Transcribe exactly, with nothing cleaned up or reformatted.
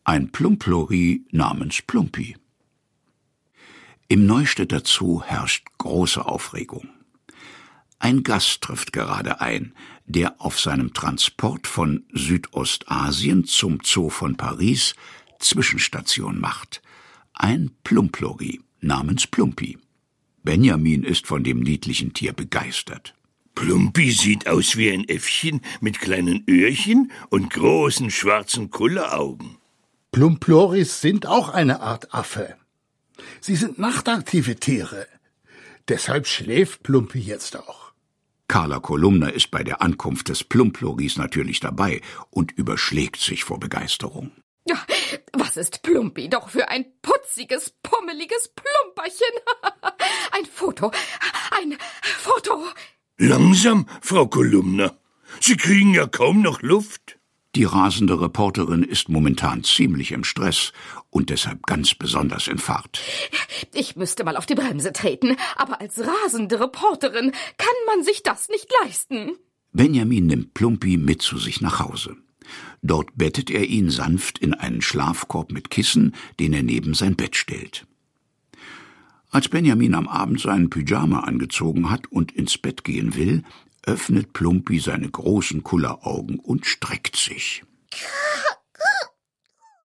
ein Plumplori namens Plumpi. Im Neustädter Zoo herrscht große Aufregung. Ein Gast trifft gerade ein, der auf seinem Transport von Südostasien zum Zoo von Paris Zwischenstation macht. Ein Plumplori namens Plumpi. Benjamin ist von dem niedlichen Tier begeistert. Plumpi sieht aus wie ein Äffchen mit kleinen Öhrchen und großen schwarzen Kulleraugen. Plumploris sind auch eine Art Affe. Sie sind nachtaktive Tiere. Deshalb schläft Plumpi jetzt auch. Carla Kolumna ist bei der Ankunft des Plumploris natürlich dabei und überschlägt sich vor Begeisterung. Ja, was ist Plumpi doch für ein putziges, pummeliges Plumperchen. Ein Foto, ein Foto. Langsam, Frau Kolumna. Sie kriegen ja kaum noch Luft. Die rasende Reporterin ist momentan ziemlich im Stress und deshalb ganz besonders in Fahrt. Ich müsste mal auf die Bremse treten, aber als rasende Reporterin kann man sich das nicht leisten. Benjamin nimmt Plumpi mit zu sich nach Hause. Dort bettet er ihn sanft in einen Schlafkorb mit Kissen, den er neben sein Bett stellt. Als Benjamin am Abend seinen Pyjama angezogen hat und ins Bett gehen will, öffnet Plumpi seine großen Kulleraugen und streckt sich.